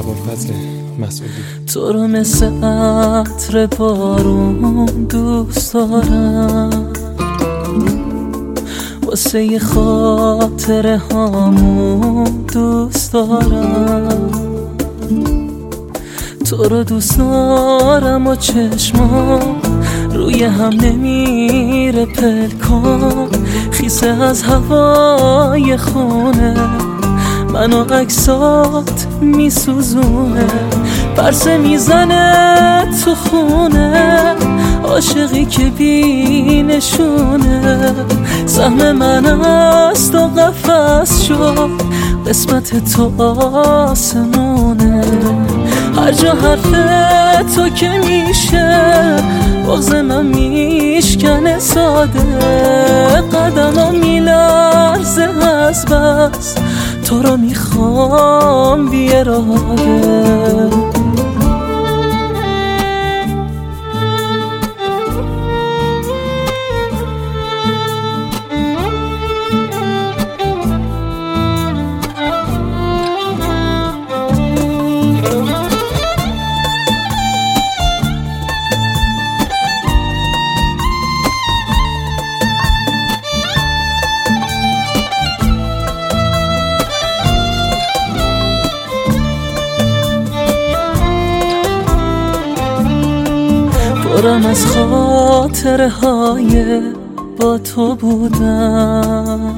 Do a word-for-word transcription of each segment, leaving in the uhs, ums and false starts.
ابوالفضل مسعودی. تو رو مثل عطر بارون دوست دارم، واسه یه خاطره هامون دوست دارم. تو رو دوست دارم و چشمام روی هم نمیره پلکان، خیسه از هوای خونه منو عکسات میسوزونه، پرسه میزنه تو خونه، عاشقی که بی نشونه. سهم من است و قفس شد، قسمت تو آسمونه. هر جا حرف تو که میشه بغض من میشکنه ساده، قدمم میلرزه از بس تو رو میخوام بی اراده. پرم از خاطره های با تو بودم،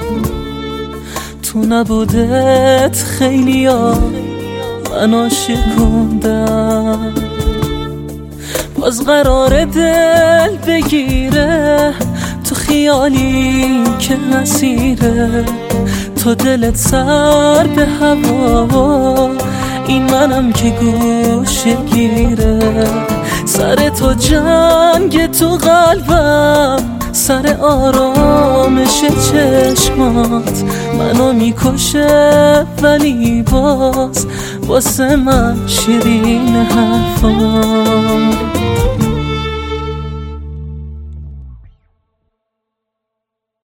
تو نبودت خیلی ها منو شکوندم. باز قرار دل بگیره تو خیالی که مسیره، تو دلت سر به هوا، این منم که گوشه گیره. سر تو جنگ تو قلبم، سر آرامش چشمات منو میکشه، ولی باز واسه من شیرین حرفات.